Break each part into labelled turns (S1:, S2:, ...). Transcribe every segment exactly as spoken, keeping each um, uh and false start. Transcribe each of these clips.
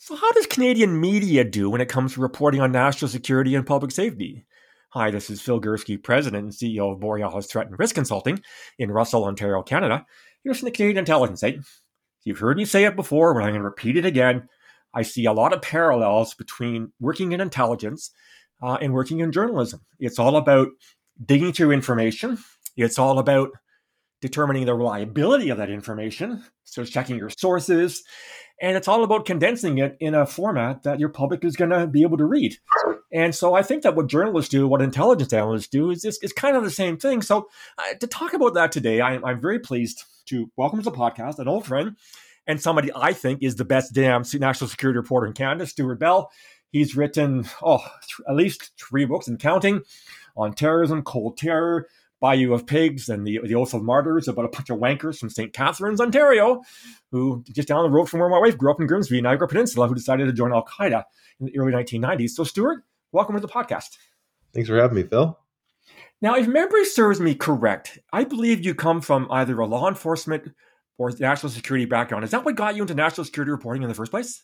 S1: So how does Canadian media do when it comes to reporting on national security and public safety? Hi, this is Phil Gursky, President and C E O of Borealis Threat and Risk Consulting in Russell, Ontario, Canada. Here's from the Canadian Intelligence Agency. You've heard me say it before, but I'm going to repeat it again. I see a lot of parallels between working in intelligence uh, and working in journalism. It's all about digging through information. It's all about determining the reliability of that information, so checking your sources, and it's all about condensing it in a format that your public is going to be able to read. And so I think that what journalists do, what intelligence analysts do, is, is, is kind of the same thing. So uh, to talk about that today, I, I'm very pleased to welcome to the podcast an old friend and somebody I think is the best damn national security reporter in Canada, Stuart Bell. He's written, oh, th- at least three books and counting on terrorism, cold terror, Bayou of Pigs, and the, the Oath of Martyrs, about a bunch of wankers from Saint Catharines, Ontario, who just down the road from where my wife grew up in Grimsby, Niagara Peninsula, who decided to join Al-Qaeda in the early nineteen nineties. So, Stuart, welcome to the podcast.
S2: Thanks for having me, Phil.
S1: Now, if memory serves me correct, I believe you come from either a law enforcement or national security background. Is that what got you into national security reporting in the first place?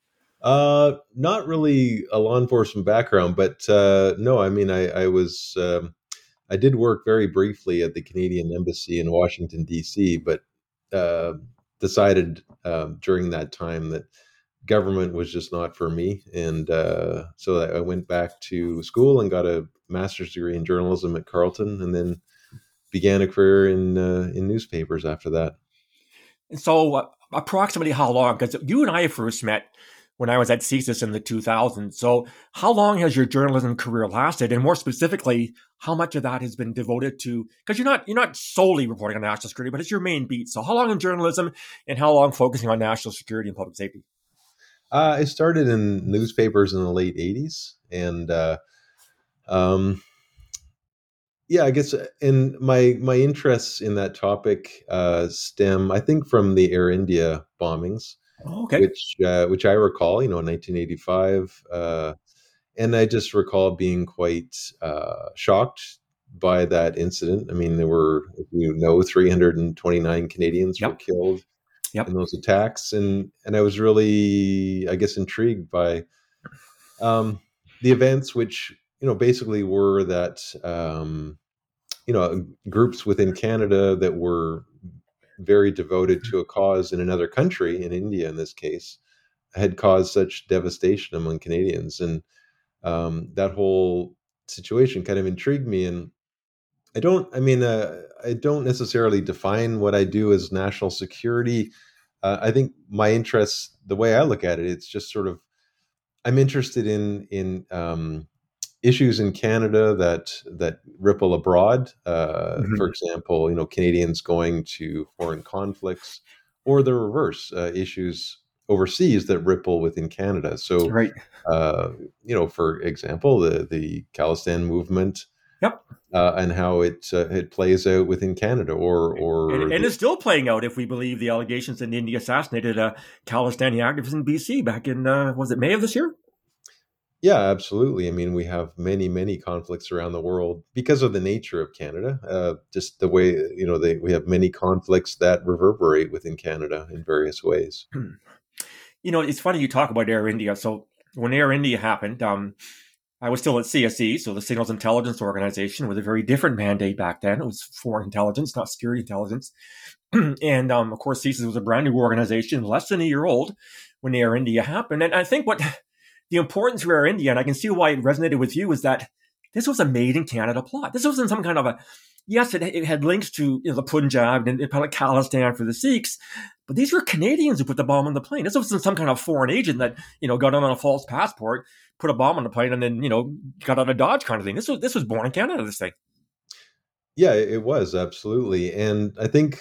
S2: Uh, not really a law enforcement background, but uh, no, I mean, I, I was... Um, I did work very briefly at the Canadian Embassy in Washington, D C, but uh, decided uh, during that time that government was just not for me. And uh, so I went back to school and got a master's degree in journalism at Carleton, and then began a career in uh, in newspapers after that.
S1: And so uh, approximately how long? Because you and I first met when I was at CSIS in the two thousands. So how long has your journalism career lasted? And more specifically, how much of that has been devoted to, because you're not you're not solely reporting on national security, but it's your main beat. So how long in journalism and how long focusing on national security and public safety?
S2: Uh, I started in newspapers in the late eighties. And uh, um, yeah, I guess in my my interests in that topic uh, stem, I think, from the Air India bombings.
S1: Oh, okay.
S2: Which uh, which I recall, you know, in nineteen eighty-five, uh, and I just recall being quite uh, shocked by that incident. I mean, there were, you know, three hundred twenty-nine Canadians
S1: Yep.
S2: were killed
S1: Yep.
S2: in those attacks, and and I was really, I guess, intrigued by um, the events, which, you know, basically were that um, you know, groups within Canada that were very devoted to a cause in another country, in India in this case, had caused such devastation among Canadians. And um, that whole situation kind of intrigued me. And I don't, I mean, uh, I don't necessarily define what I do as national security. Uh, I think my interests, the way I look at it, it's just sort of, I'm interested in, in, um, issues in Canada that that ripple abroad. Uh,
S1: Mm-hmm.
S2: For example, you know, Canadians going to foreign conflicts, or the reverse, uh, issues overseas that ripple within Canada. So,
S1: Right.
S2: uh, you know, for example, the the Khalistan movement,
S1: Yep.
S2: uh, and how it uh, it plays out within Canada, or or
S1: And, and
S2: the,
S1: it's still playing out if we believe the allegations that India assassinated a Khalistani activist in B C back in, uh, was it May of this year?
S2: yeah, absolutely. I mean, we have many, many conflicts around the world because of the nature of Canada. Uh, just the way, you know, they, we have many conflicts that reverberate within Canada in various ways.
S1: You know, it's funny you talk about Air India. So when Air India happened, um, I was still at C S E, so the Signals Intelligence Organization, with a very different mandate back then. It was foreign intelligence, not security intelligence. And um, of course, C S I S was a brand new organization, less than a year old when Air India happened. And I think what the importance of Air India, and I can see why it resonated with you, is that this was a made in Canada plot. This wasn't some kind of a, yes, it, it had links to, you know, the Punjab and Khalistan for the Sikhs, but these were Canadians who put the bomb on the plane. This wasn't some kind of foreign agent that, you know, got on a false passport, put a bomb on the plane, and then, you know, got out of Dodge kind of thing. This was this was born in Canada, this thing.
S2: Yeah, it was, absolutely. And I think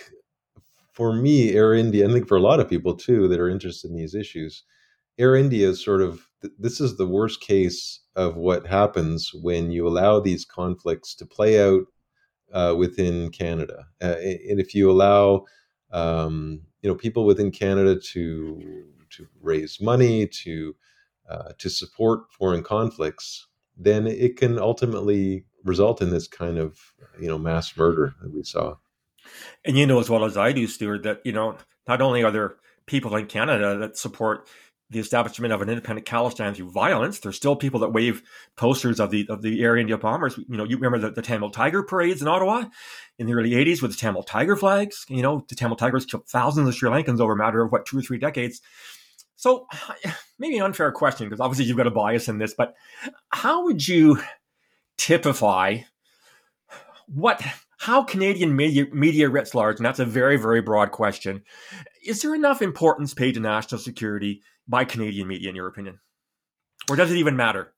S2: for me, Air India, I think for a lot of people too that are interested in these issues, Air India is sort of, this is the worst case of what happens when you allow these conflicts to play out uh, within Canada. Uh, and if you allow, um, you know, people within Canada to to raise money, to uh, to support foreign conflicts, then it can ultimately result in this kind of, you know, mass murder that we saw.
S1: And you know as well as I do, Stuart, that, you know, not only are there people in Canada that support the establishment of an independent Khalistan through violence. There's still people that wave posters of the of the Air India bombers. You know, you remember the, the Tamil Tiger parades in Ottawa in the early eighties with the Tamil Tiger flags. You know, the Tamil Tigers killed thousands of Sri Lankans over a matter of, what, two or three decades. So maybe an unfair question, because obviously you've got a bias in this, but how would you typify what, how Canadian media, media writ large, and that's a very, very broad question, is there enough importance paid to national security by Canadian media, in your opinion? Or does it even matter?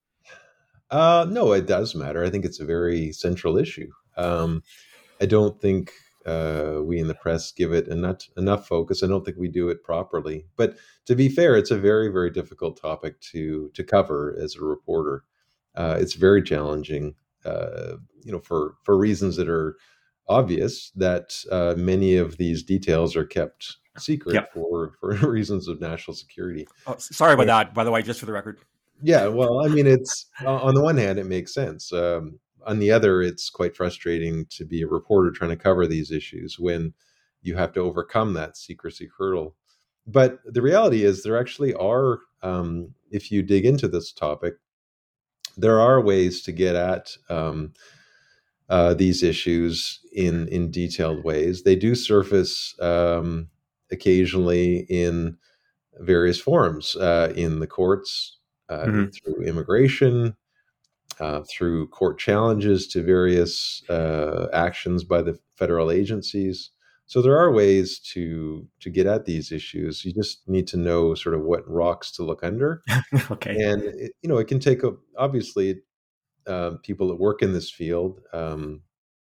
S2: Uh, no, it does matter. I think it's a very central issue. Um, I don't think uh, we in the press give it enough, enough focus. I don't think we do it properly. But to be fair, it's a very, very difficult topic to to cover as a reporter. Uh, it's very challenging, uh, you know, for, for reasons that are obvious, that uh, many of these details are kept secret
S1: yep.
S2: for, for reasons of national security.
S1: Oh, sorry about that, by the way, just for the record.
S2: Yeah, well, I mean, it's on the one hand, it makes sense. Um, on the other, it's quite frustrating to be a reporter trying to cover these issues when you have to overcome that secrecy hurdle. But the reality is there actually are, um, if you dig into this topic, there are ways to get at um, uh, these issues in, in detailed ways. They do surface um, occasionally in various forums, uh, in the courts, uh, mm-hmm. through immigration, uh, through court challenges to various uh, actions by the federal agencies. So there are ways to to get at these issues. You just need to know sort of what rocks to look under.
S1: Okay.
S2: And, it, you know, it can take, a, obviously, uh, people that work in this field um,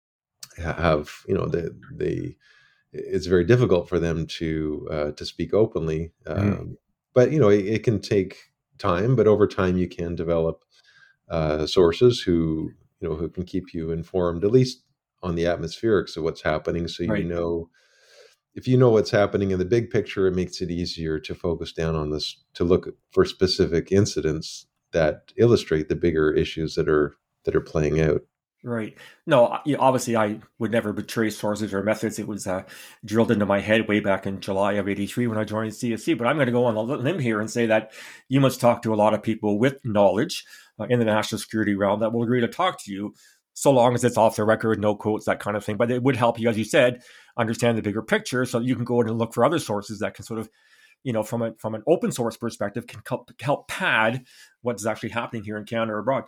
S2: have, you know, they, they, it's very difficult for them to uh, to speak openly. Um, mm. But, you know, it, it can take time, but over time you can develop uh, sources who, you know, who can keep you informed, at least on the atmospherics of what's happening. So, right. you know, if you know what's happening in the big picture, it makes it easier to focus down on this, to look for specific incidents that illustrate the bigger issues that are that are playing out.
S1: Right. No, obviously I would never betray sources or methods. It was uh, drilled into my head way back in July of eighty-three when I joined C S C. But I'm going to go on a limb here and say that you must talk to a lot of people with knowledge uh, in the national security realm that will agree to talk to you, so long as it's off the record, no quotes, that kind of thing. But it would help you, as you said, understand the bigger picture, so you can go in and look for other sources that can sort of, you know, from a from an open source perspective, can help, help pad what's actually happening here in Canada or abroad.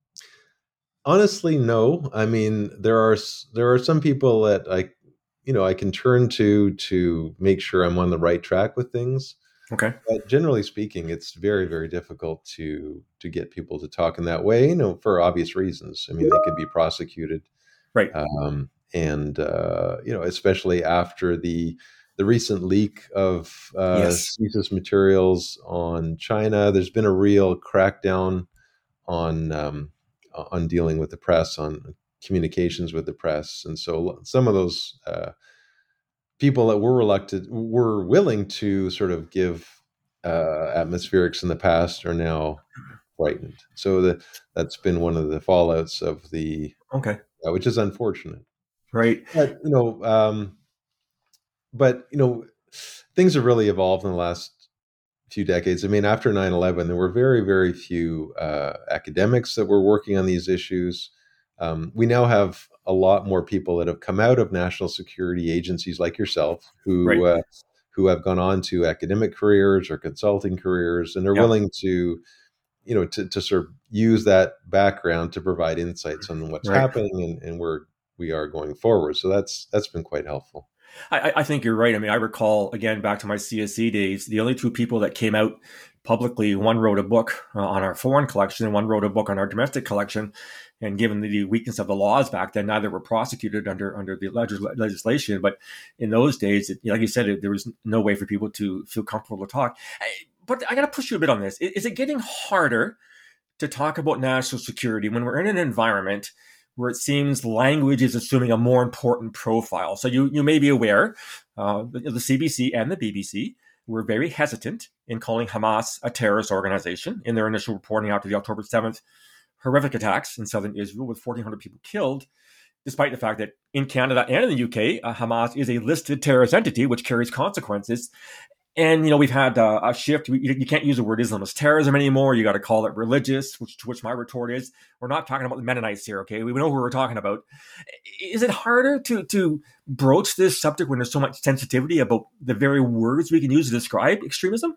S2: Honestly, no. I mean, there are there are some people that I, you know, I can turn to to make sure I'm on the right track with things.
S1: Okay.
S2: But generally speaking, it's very, very difficult to to get people to talk in that way, you know, for obvious reasons. I mean, they could be prosecuted.
S1: Right.
S2: Um, and, uh, you know, especially after the the recent leak of uh,
S1: yes.
S2: CSIS materials on China, there's been a real crackdown on um, on dealing with the press, on communications with the press. And so some of those uh, people that were reluctant, were willing to sort of give uh, atmospherics in the past, are now frightened. So the, that's been one of the fallouts of the,
S1: okay,
S2: uh, which is unfortunate.
S1: Right.
S2: But, you know, um, but, you know, things have really evolved in the last few decades. I mean, after nine eleven, there were very, very few uh, academics that were working on these issues. Um, we now have a lot more people that have come out of national security agencies like yourself, who
S1: right.
S2: uh, who have gone on to academic careers or consulting careers, and they're
S1: yeah.
S2: willing to, you know, to, to sort of use that background to provide insights on what's
S1: right.
S2: happening and, and where we are going forward. So that's that's been quite helpful.
S1: I, I think you're right. I mean, I recall, again, back to my C S C days, the only two people that came out publicly, one wrote a book uh, on our foreign collection and one wrote a book on our domestic collection. And given the weakness of the laws back then, neither were prosecuted under under the legis- legislation. But in those days, it, like you said, it, there was no way for people to feel comfortable to talk. I, but I got to push you a bit on this. Is, is it getting harder to talk about national security when we're in an environment where it seems language is assuming a more important profile? So you you may be aware, uh, the, the C B C and the B B C were very hesitant in calling Hamas a terrorist organization in their initial reporting after the October seventh horrific attacks in southern Israel with fourteen hundred people killed, despite the fact that in Canada and in the U K, uh, Hamas is a listed terrorist entity, which carries consequences. And, you know, we've had uh, a shift. You, you can't use the word Islamist terrorism anymore. You got to call it religious, which to which my retort is, we're not talking about the Mennonites here, okay? We know who we're talking about. Is it harder to to broach this subject when there's so much sensitivity about the very words we can use to describe extremism?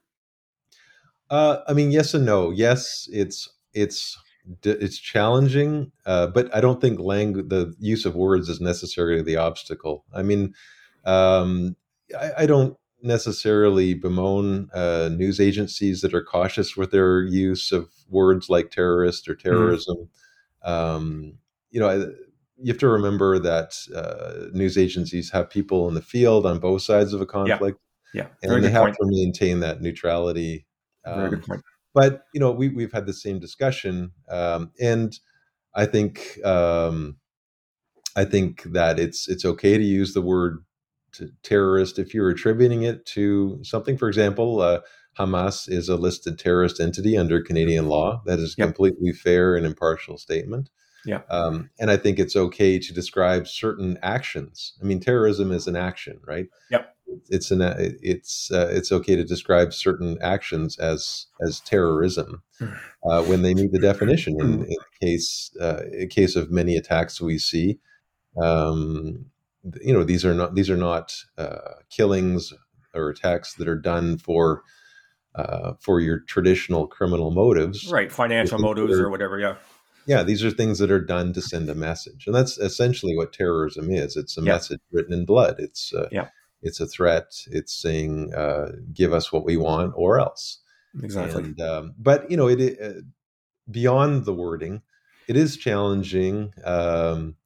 S2: Uh, I mean, yes and no. Yes, it's it's it's challenging, uh, but I don't think language, the use of words, is necessarily the obstacle. I mean, um, I, I don't necessarily bemoan uh, news agencies that are cautious with their use of words like terrorist or
S1: Mm-hmm.
S2: terrorism. Um, you know, I, you have to remember that uh, news agencies have people in the field on both sides of a
S1: Yeah,
S2: conflict,
S1: yeah, very
S2: and they
S1: good
S2: have
S1: point.
S2: to maintain that neutrality.
S1: Very good
S2: Um,
S1: point.
S2: but you know, we we've had the same discussion, um, and I think um, I think that it's it's okay to use the word t- terrorist if you're attributing it to something. For example, uh, Hamas is a listed terrorist entity under Canadian law. That is a
S1: Yep,
S2: completely fair and impartial statement.
S1: yeah,
S2: Um, and I think it's okay to describe certain actions. I mean, terrorism is an action, right?
S1: yep.
S2: It's an it's uh, it's okay to describe certain actions as as terrorism uh, when they meet the definition. In, in case uh, in case of many attacks we see, um, you know, these are not these are not uh, killings or attacks that are done for uh, for your traditional criminal motives.
S1: Right,
S2: They're
S1: financial
S2: things that
S1: motives
S2: are-
S1: or whatever. Yeah,
S2: yeah, these are things that are done to send a message, and that's essentially what terrorism is. It's a
S1: yeah,
S2: message written in blood. It's uh,
S1: yeah,
S2: it's a threat. It's saying, uh, "Give us what we want, or else."
S1: exactly.
S2: And um, but you know, it uh, beyond the wording, it is challenging um,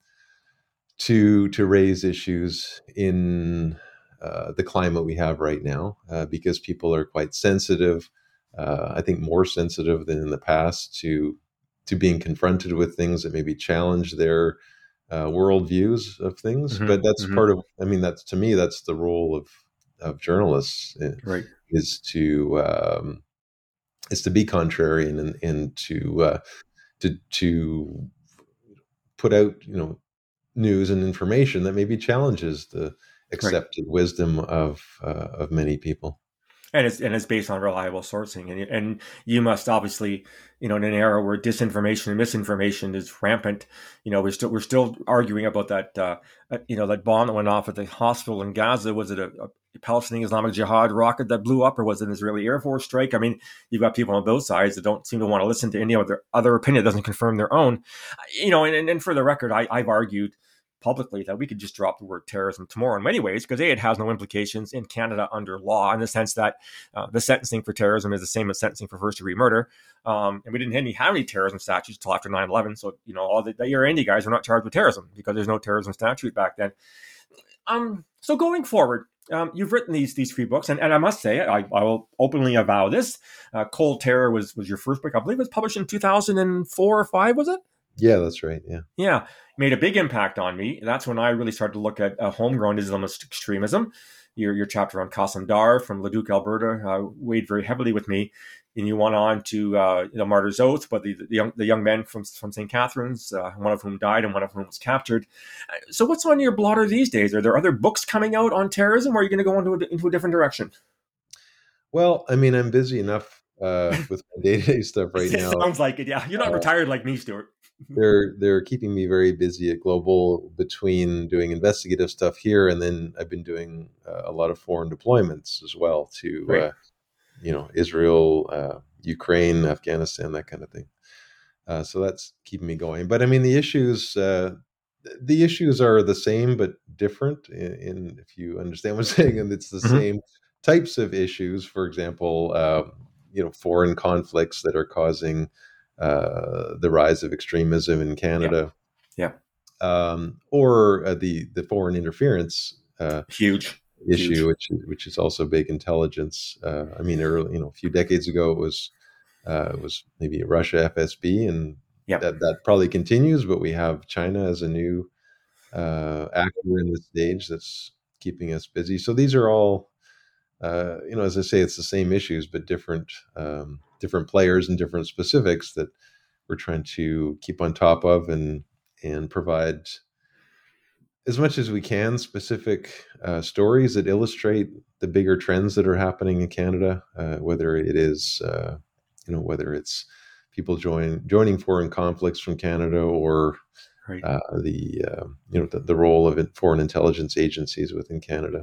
S2: to to raise issues in uh, the climate we have right now uh, because people are quite sensitive. Uh, I think more sensitive than in the past to to being confronted with things that maybe challenge their uh, worldviews of things.
S1: Hmm.
S2: But that's
S1: Hmm.
S2: part of. I mean, that's to me, that's the role of of journalists uh,
S1: Right.
S2: is to um, is to be contrarian and, and to uh, to to put out you know news and information that maybe challenges the
S1: Right.
S2: accepted wisdom of uh, of many people.
S1: And it's and it's based on reliable sourcing, and and you must obviously, you know, in an era where disinformation and misinformation is rampant, you know, we're still we're still arguing about that, uh, uh, you know, that bomb that went off at the hospital in Gaza. Was it a, a Palestinian Islamic Jihad rocket that blew up, or was it an Israeli Air Force strike? I mean, you've got people on both sides that don't seem to want to listen to any other other opinion that doesn't confirm their own. You know, and and, and for the record, I, I've argued publicly that we could just drop the word terrorism tomorrow in many ways because A, it has no implications in Canada under law in the sense that uh, the sentencing for terrorism is the same as sentencing for first degree murder. Um, and we didn't any, have any terrorism statutes until after nine eleven. So, you know, all the, the year Andy guys were not charged with terrorism because there's no terrorism statute back then. Um, so going forward, um, you've written these these three books, and, and I must say, I, I will openly avow this. Uh, Cold Terror was was your first book. I believe it was published in two thousand four or five, was it?
S2: Yeah, that's right. Yeah.
S1: Yeah, made a big impact on me. That's when I really started to look at uh, homegrown Islamist extremism. Your your chapter on Qasim Dar from Leduc, Alberta, uh, weighed very heavily with me. And you went on to uh, you know, Martyr's Oath, but the, the young the young men from from Saint Catharines, uh, one of whom died and one of whom was captured. Uh, So, what's on your blotter these days? Are there other books coming out on terrorism, or are you going to go into a, into a different direction?
S2: Well, I mean, I'm busy enough uh, with my day to day stuff right
S1: It
S2: now.
S1: sounds like it. Yeah, you're not
S2: Uh,
S1: retired like me, Stuart.
S2: they're they're keeping me very busy at Global between doing investigative stuff here, and then I've been doing uh, a lot of foreign deployments as well to
S1: Great.
S2: uh, you know Israel, uh, Ukraine, Afghanistan, that kind of thing. Uh, so that's keeping me going. But I mean, the issues uh, the issues are the same but different. In, in if you understand what I'm saying, and it's the
S1: Mm-hmm.
S2: same types of issues. For example, um, you know, foreign conflicts that are causing uh, the rise of extremism in
S1: Yeah,
S2: Canada,
S1: yeah,
S2: um, or uh, the the foreign interference uh,
S1: huge,
S2: issue,
S1: huge.
S2: which which is also big intelligence. Uh, I mean, early, you know, a few decades ago, it was uh, it was maybe Russia F S B, and
S1: Yeah,
S2: that that probably continues. But we have China as a new uh, actor in the stage that's keeping us busy. So these are all, uh, you know, as I say, it's the same issues, but different um, different players and different specifics that we're trying to keep on top of and and provide as much as we can, specific uh, stories that illustrate the bigger trends that are happening in Canada, uh, whether it is, uh, you know, whether it's people join, joining foreign conflicts from Canada, or
S1: Right.
S2: uh, the, uh, you know, the, the role of foreign intelligence agencies within Canada.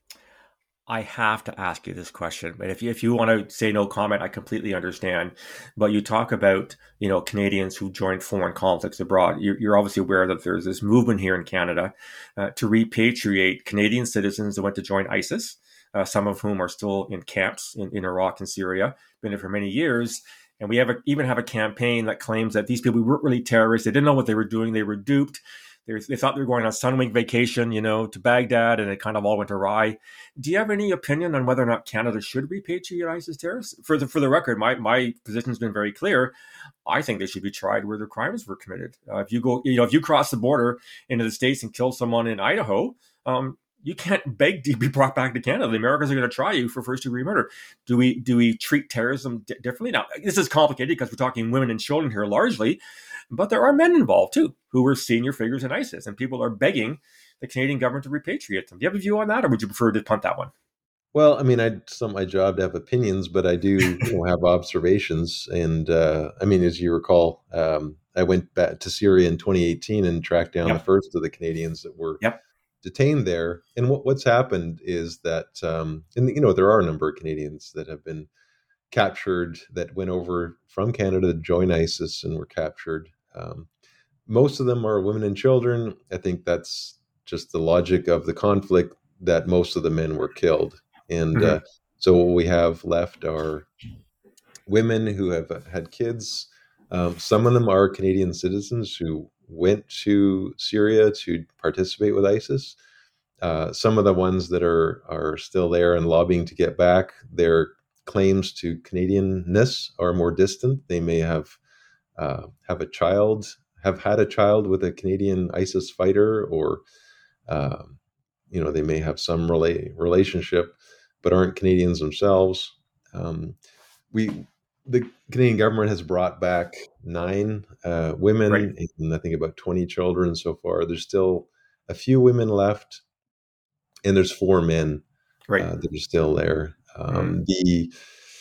S1: I have to ask you this question, but if you, if you want to say no comment, I completely understand. But you talk about, you know, Canadians who joined foreign conflicts abroad. You're, you're obviously aware that there's this movement here in Canada uh, to repatriate Canadian citizens that went to join ISIS, uh, some of whom are still in camps in, in Iraq and Syria, been there for many years. And we have a, even have a campaign that claims that these people weren't really terrorists. They didn't know what they were doing. They were duped. They, they thought they were going on a Sunweek vacation, you know, to Baghdad, and it kind of all went awry. Do you have any opinion on whether or not Canada should repatriate ISIS terrorists? For the for the record, my my position has been very clear. I think they should be tried where their crimes were committed. Uh, if you go, you know, if you cross the border into the States and kill someone in Idaho, um, you can't beg to be brought back to Canada. The Americans are going to try you for first degree murder. Do we do we treat terrorism di- differently? Now, this is complicated because we're talking women and children here largely, but there are men involved too who were senior figures in ISIS, and people are begging the Canadian government to repatriate them. Do you have a view on that, or would you prefer to punt that one?
S2: Well, I mean, I, it's not my job to have opinions, but I do, you know, have observations. And uh, I mean, as you recall, um, I went back to Syria in twenty eighteen and tracked down
S1: Yep.
S2: the first of the Canadians that were
S1: Yep.
S2: detained there. And what, what's happened is that, um, and you know, there are a number of Canadians that have been captured that went over from Canada to join ISIS and were captured. Um, most of them are women and children. I think that's just the logic of the conflict, that most of the men were killed. And
S1: Mm-hmm.
S2: uh, so what we have left are women who have had kids. Um, some of them are Canadian citizens who went to Syria to participate with ISIS. Uh, some of the ones that are are still there and lobbying to get back, their claims to Canadianness are more distant. They may have uh, have a child, have had a child with a Canadian ISIS fighter, or um, you know, they may have some rela- relationship, but aren't Canadians themselves. Um, we, the Canadian government has brought back nine uh, women,
S1: Right.
S2: and I think about twenty children so far. There's still a few women left, and there's four men
S1: Right.
S2: uh, that are still there. Um,
S1: Mm.
S2: the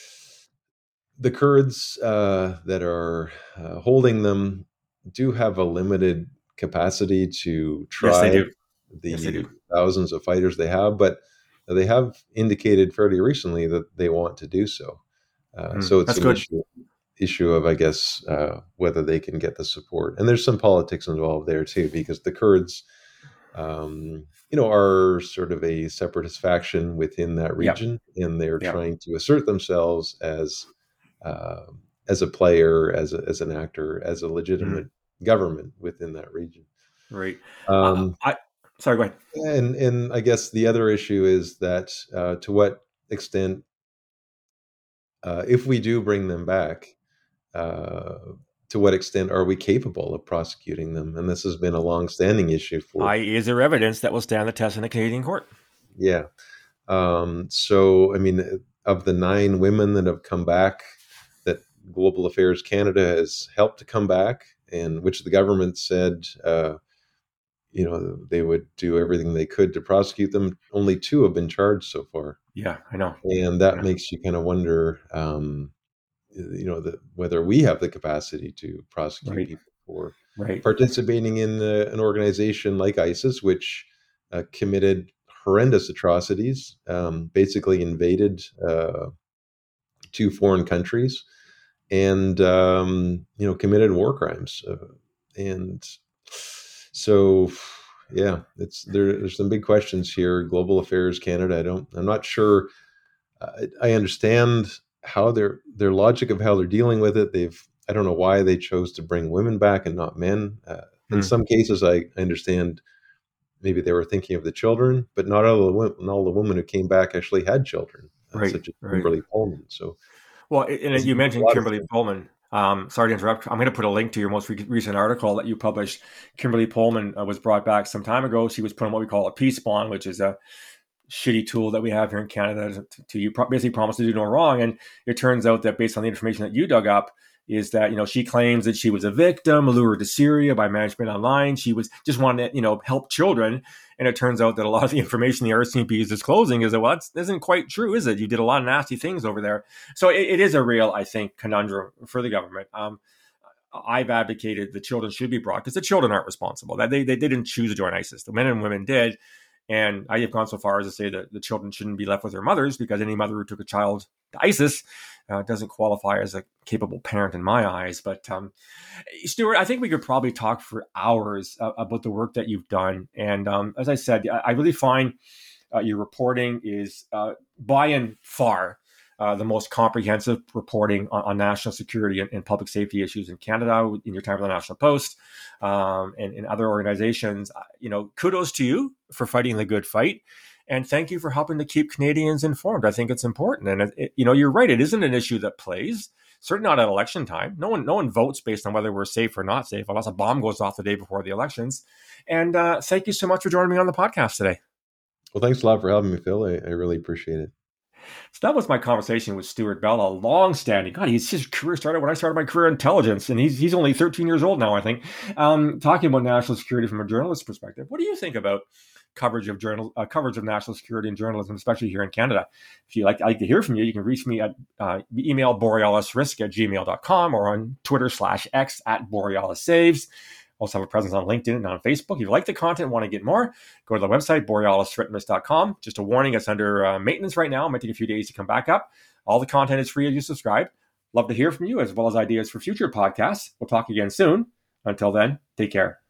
S2: the Kurds uh, that are uh, holding them do have a limited capacity to
S1: Yes, they
S2: try
S1: do. Yes, they
S2: the
S1: do.
S2: thousands of fighters they have, but they have indicated fairly recently that they want to do so. Uh,
S1: Mm.
S2: so it's
S1: That's
S2: an
S1: good.
S2: issue issue of, I guess, uh, whether they can get the support. And there's some politics involved there too, because the Kurds, um, you know, are sort of a separatist faction within that
S1: Yeah.
S2: region, and they're
S1: Yeah.
S2: trying to assert themselves as uh, as a player, as a, as an actor, as a legitimate
S1: Mm.
S2: government within that region.
S1: Right. Uh,
S2: Um,
S1: I sorry. Go ahead.
S2: and and I guess the other issue is that uh, to what extent, uh, if we do bring them back, uh, to what extent are we capable of prosecuting them? And this has been a long-standing issue for,
S1: I is there evidence that will stand the test in a Canadian court?
S2: yeah. Um, so, I mean, of the nine women that have come back, that Global Affairs Canada has helped to come back, and which the government said, uh, you know, they would do everything they could to prosecute them. Only two have been charged so far,
S1: Yeah, I know.
S2: and
S1: I
S2: that
S1: know.
S2: makes you kind of wonder, um, you know, the, whether we have the capacity to prosecute
S1: Right.
S2: people for
S1: Right.
S2: participating in uh, an organization like ISIS, which uh, committed horrendous atrocities, um, basically invaded uh, two foreign countries, and um, you know, committed war crimes. Uh, and so, yeah, it's there. There's some big questions here. Global Affairs Canada. I don't. I'm not sure. I, I understand how their their logic of how they're dealing with it. They've. I don't know why they chose to bring women back and not men. Uh, in
S1: Mm.
S2: some cases, I, I understand maybe they were thinking of the children, but not all the women, not all the women who came back actually had children, uh,
S1: Right.
S2: such as
S1: Right.
S2: Kimberly Pullman. So
S1: Well, and
S2: there's
S1: you
S2: a
S1: mentioned
S2: lot of
S1: Kimberly
S2: things.
S1: Pullman. Um, sorry to interrupt. I'm going to put a link to your most re- recent article that you published. Kimberly Pullman uh, was brought back some time ago. She was put on what we call a peace bond, which is a shitty tool that we have here in Canada to, to you basically promise to do no wrong. And it turns out that based on the information that you dug up, is that, you know, she claims that she was a victim, lured to Syria by management online. She was just wanted to, you know, help children. And it turns out that a lot of the information the R C M P is disclosing is that, well, that isn't quite true, is it? You did a lot of nasty things over there. So it, it is a real, I think, conundrum for the government. Um, I've advocated the children should be brought because the children aren't responsible. That they, they didn't choose to join ISIS. The men and women did. And I have gone so far as to say that the children shouldn't be left with their mothers, because any mother who took a child to ISIS uh, doesn't qualify as a capable parent in my eyes. But um, Stuart, I think we could probably talk for hours uh, about the work that you've done. And um, as I said, I, I really find uh, your reporting is uh, by and far Uh, the most comprehensive reporting on, on national security and, and public safety issues in Canada in your time at the National Post um, and in other organizations. You know, kudos to you for fighting the good fight. And thank you for helping to keep Canadians informed. I think it's important. And, it, it, you know, you're right. It isn't an issue that plays, certainly not at election time. No one no one votes based on whether we're safe or not safe, unless a bomb goes off the day before the elections. And uh, thank you so much for joining me on the podcast today.
S2: Well, thanks a lot for having me, Phil. I, I really appreciate it.
S1: So that was my conversation with Stuart Bell, a long-standing, God, he's, his career started when I started my career in intelligence, and he's he's only thirteen years old now, I think, um, talking about national security from a journalist's perspective. What do you think about coverage of journal uh, coverage of national security and journalism, especially here in Canada? If you like, I'd like to hear from you, you can reach me at uh, email borealisrisk at gmail dot com or on Twitter slash X at borealissaves. Also have a presence on LinkedIn and on Facebook. If you like the content and want to get more, go to the website, borealis threat risk dot com. Just a warning, it's under uh, maintenance right now. It might take a few days to come back up. All the content is free as you subscribe. Love to hear from you, as well as ideas for future podcasts. We'll talk again soon. Until then, take care.